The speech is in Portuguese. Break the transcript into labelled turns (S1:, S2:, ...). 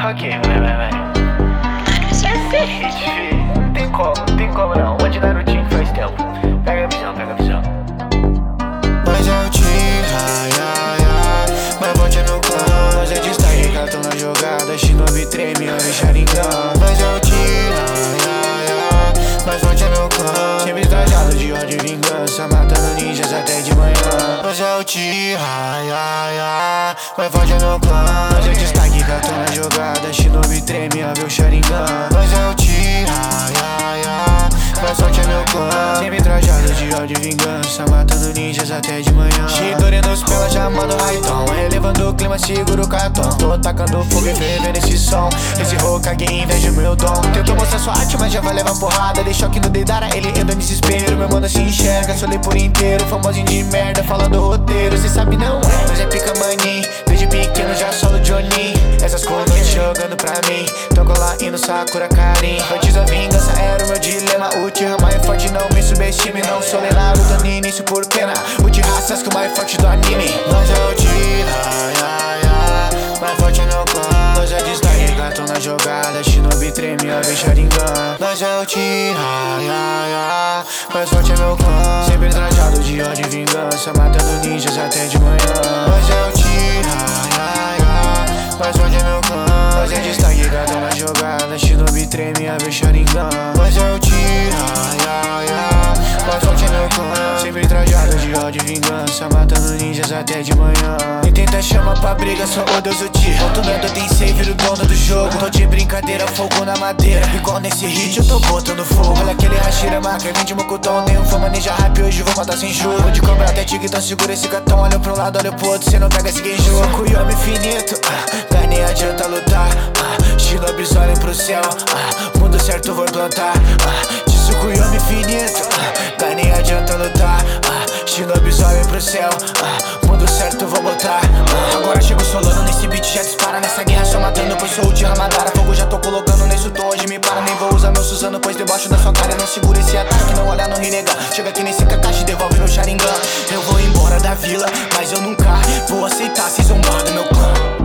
S1: Ok, vai. Esse hit, filho. Não tem como não. Onde Narutinho que faz tempo. Pega a visão.
S2: Mas é o Ti, ai, ai, ai. Mas volte no clã. Nós é destaque, cartão na jogada. Shinobi treme, olha o Sharingan. Mas é o Ti, ai, ai, ai. Mas volte no clã. Sempre trajado de ódio e vingança, matando ninjas até de manhã. Mas é o Ti, ai, ai, ai. Mas volte no clã. Nós é destaque, cartão na jogada. Shinobi treme, olha o Sharingan. Mas é o Ti, ai, ai, ai. Mas sorte é meu clã. Sempre trajado de ódio e vingança, matando ninjas até de manhã. Shidori nos pela chamando Raiton, elevando o clima, seguro o cartão. Tô tacando fogo e fervendo esse som. Esse Hokage inveja o meu dom. Tentou mostrar sua arte, mas já vai levar porrada. Dei choque no Deidara, ele entra em desespero. Meu mano se enxerga, solei por inteiro. Famosinho de merda, falando roteiro. Cê sabe não é, mas é pica maninho. Desde pequeno já solo Johnny. Essas cores jogando pra mim. Toco lá e no Sakura Karin. Antes a vingança era o meu dilema. Uchiha mais forte, não me subestime. Não sou Naruto, nem início por pena. Uchiha Sasuke, o mais forte do anime. Nós é Uchiha, ai, ai, ai. Mais forte no clã. Nós é destaque, gato na jogada. Shinobi treme, olha o Sharingan. Nós é Uchiha, ai, ai, ai. Mais forte é meu clã. Sempre trajado de ódio e vingança, matando ninjas até de manhã. Nós é Uchiha, ai, ai, ai. Mais forte é meu clã. Nós é destaque, gato na jogada. Shinobi treme, olha o Sharingan. Nós é Uchiha, ai, ai, ai. Mais forte é meu clã. Sempre trajado de ódio e vingança, matando ninjas até de manhã. Nem tenta chamar pra briga, só o Deus Uchiha. Alternando tem save, o dono do jogo. Tô de brincadeira, fogo na madeira. Igual nesse hit eu tô botando fogo. Olha aquele Hashirama, que vem de Mokuton. Nenhum fã maneja rap, hoje vou matar sem juro. Vou de cobrar até tigre, então segura esse gatão. Olha pra um lado, olha pro outro, cê não pega esse genjo. Kuyomi infinito, mas nem adianta lutar. Shinobis olhem pro céu, mundo certo vou implantar. Kuyomi infinito, mas nem adianta lutar. Shinobis olhem pro céu, mundo certo vou botar. Agora chego solando nesse beat, já dispara. Nessa guerra só matando, pois sou o Uchiha Madara. Fogo já tô colocando nesse tom, hoje me para. Nem vou usar meu Suzano, pois debaixo da sua cara. Não segura esse ataque, não olha no Rinnegan. Chega aqui nesse Kakashi, devolve no Sharingan. Eu vou embora da vila, mas eu nunca vou aceitar se zombar do meu clã.